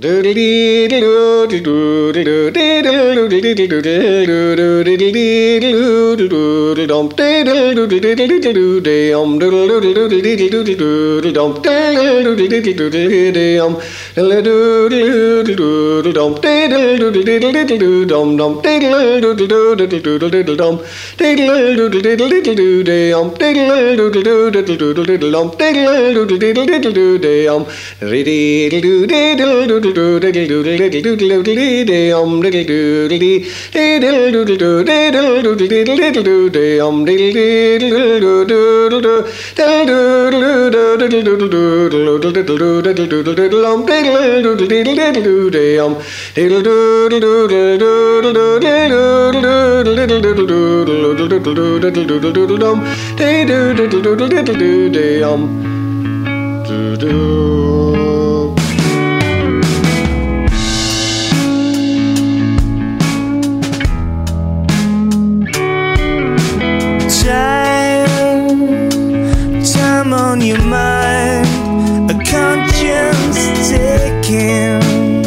Time on your mind, a conscience taking,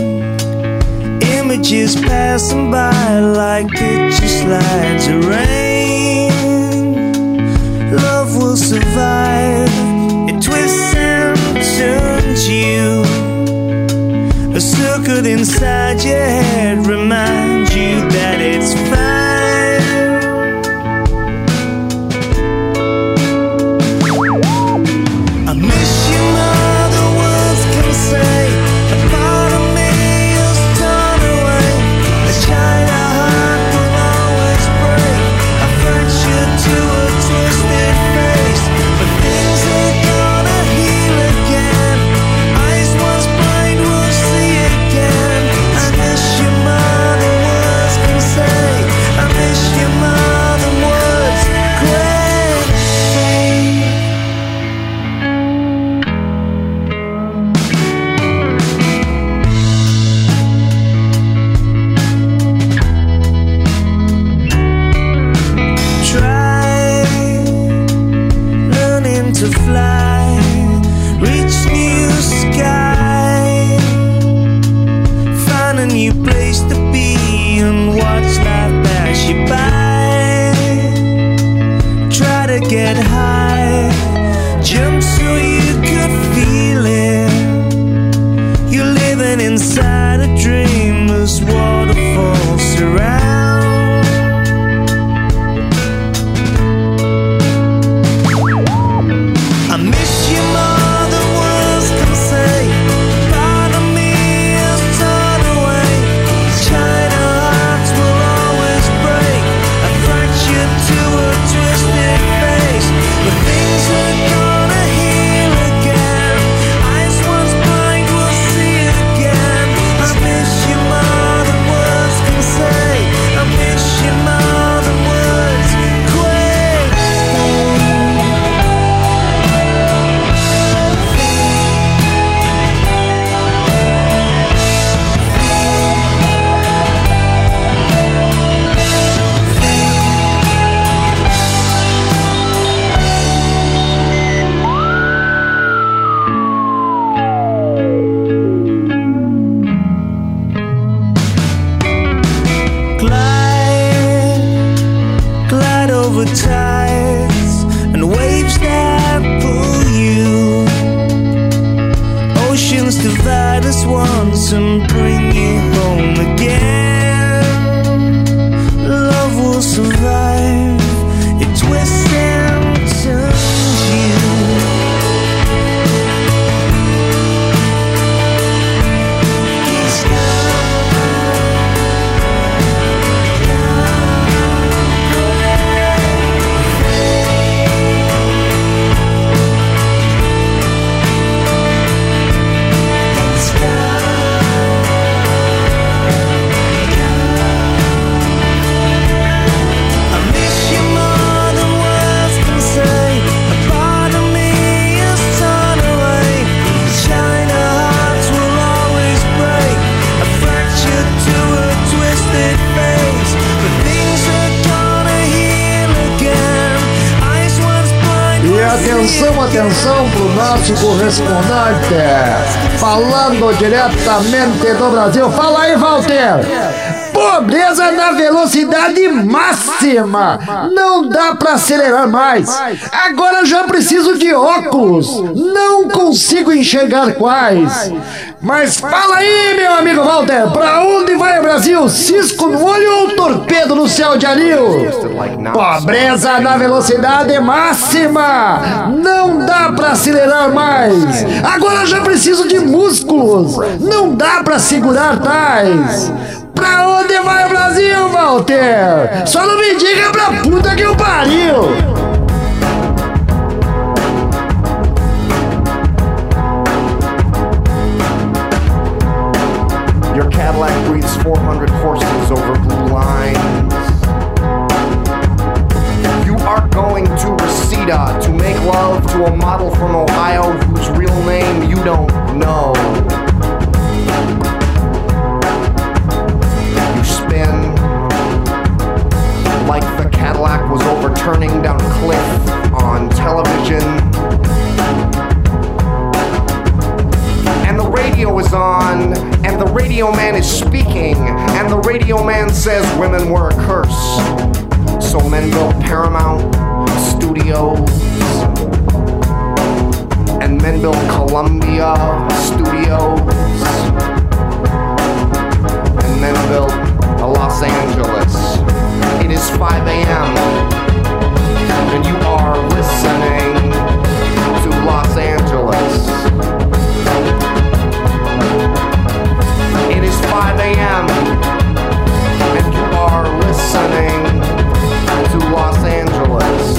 images passing by like picture slides of rain. Love will survive, it twists and turns you. A circuit inside your head reminds you that it's fine. To fly, reach new sky, find a new place to be and watch life pass you by. Try to get high, jump so you could feel it. You're living inside a dream as waterfalls surround. Over tides and waves that pull you. Oceans divide us once and bring you home again. Love will survive, it twists and turns you. Atenção, atenção pro nosso correspondente, falando diretamente do Brasil. Fala aí, Walter. Pobreza na velocidade máxima. Não dá pra acelerar mais. Agora já preciso de óculos. Não consigo enxergar quais. Mas fala aí, meu amigo Walter. Pra onde vai o Brasil? Cisco no olho ou torpedo no céu de anil? Pobreza na velocidade máxima. Não dá pra acelerar mais. Agora já preciso de músculos. Não dá pra segurar tais. Pra onde vai o Brasil, Walter? Só não me diga pra puta que eu pariu! Your Cadillac breathes 400 horses over blue lines. You are going to Reseda to make love to a model from Ohio whose real name you don't know. Like the Cadillac was overturning down a cliff on television. And the radio is on, and the radio man is speaking, and the radio man says women were a curse. So men built Paramount Studios, and men built Columbia Studios, and men built Los Angeles. It is 5 a.m. and you are listening to Los Angeles. It is 5 a.m. and you are listening to Los Angeles.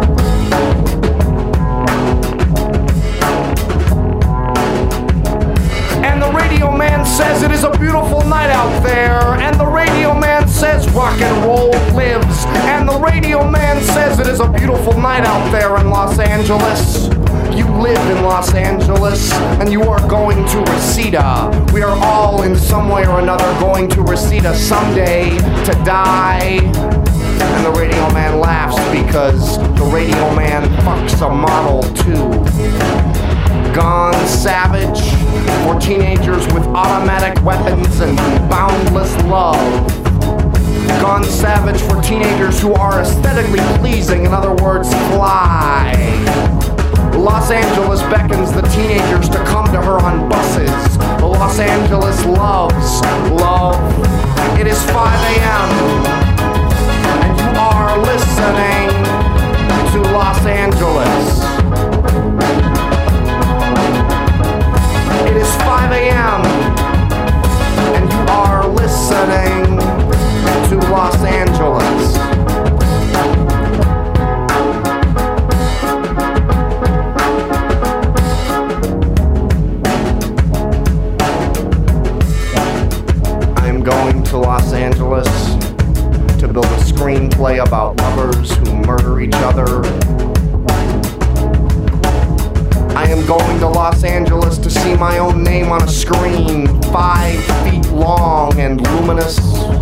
And the radio man says it is a beautiful night out there. And the radio man says rock and roll lives. And the radio man says it is a beautiful night out there in Los Angeles. You live in Los Angeles and you are going to Reseda. We are all in some way or another going to Reseda someday to die. And the radio man laughs because the radio man fucks a Model 2. Gone Savage for teenagers with automatic weapons and boundless love. Gone Savage for teenagers who are aesthetically pleasing, in other words, fly. Los Angeles beckons the teenagers to come to her on buses. Los Angeles loves love. It is 5 a.m. and you are listening to Los Angeles. It is 5 a.m. and you are listening to Los Angeles. I am going to Los Angeles to build a screenplay about lovers who murder each other. I am going to Los Angeles to see my own name on a screen 5 feet long and luminous.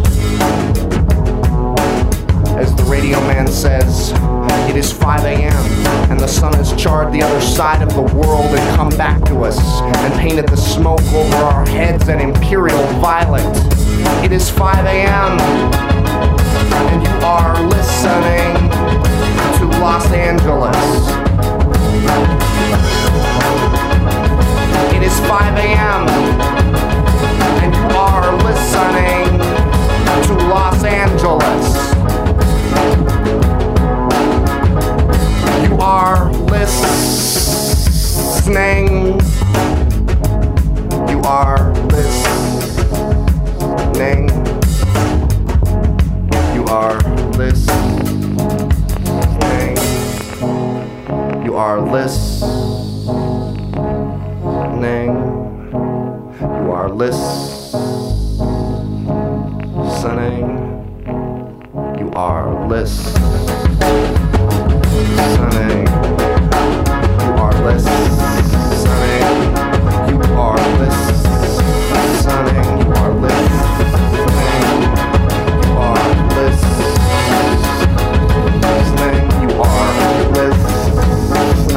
As the radio man says, it is 5 a.m. and the sun has charred the other side of the world and come back to us and painted the smoke over our heads an imperial violet. It is 5 a.m. and you are listening to Los Angeles. It is 5 a.m. and you are listening to Los Angeles. You are listening. You are listening. You are listening. You are listening. You are listening. You are listening. You are listening. You are listening. You are listening. You are listening. You are listening.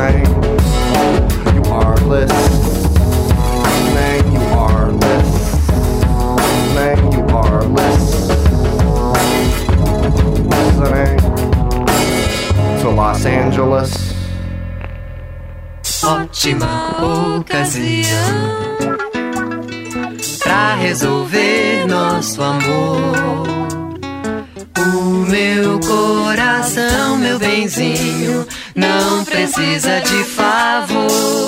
Fearless. Ótima ocasião pra resolver nosso amor. O meu coração, meu benzinho, não precisa de favor.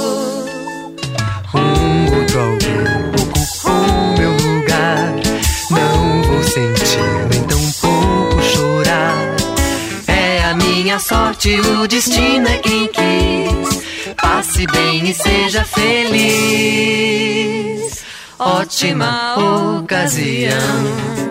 Outro alguém ocupou meu lugar. Não vou sentir nem tão pouco chorar. É a minha sorte, o destino é quem quis. Passe bem e seja feliz. Ótima ocasião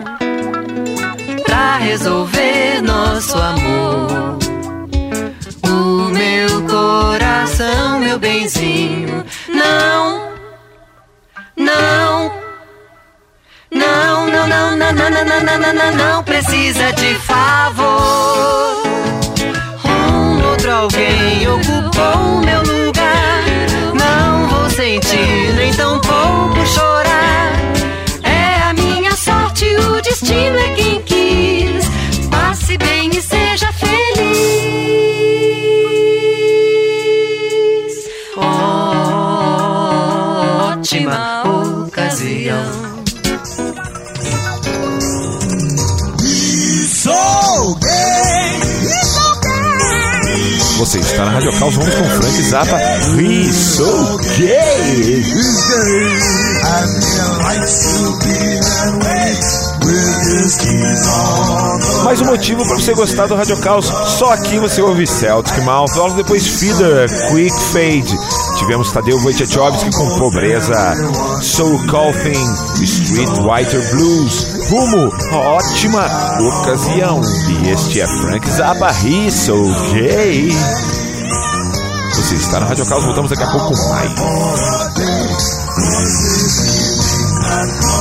pra resolver nosso amor. O meu coração, meu benzinho, não, não, não, não, não, não, não, não, não, não, não, não precisa de favor. Outro alguém ocupou meu lugar. Não vou sentir nem tão pouco chorar. É a minha sorte, o destino é quem quis. Passe bem e seja feliz. Ótima ocasião. Você está na Rádio Caos, vamos com Frank Zappa. We so gay. Mais um motivo para você gostar do Rádio Caos. Só aqui você ouve Celtic Mouth, logo depois Feeder, Quick Fade. Tivemos Tadeu Wojciechowski com Pobreza, Soul Coughing, Street Whiter Blues, Rumo, ótima ocasião. E este é Frank Zappa, He's So Gay. Você está na Rádio Caos, voltamos daqui a pouco com mais.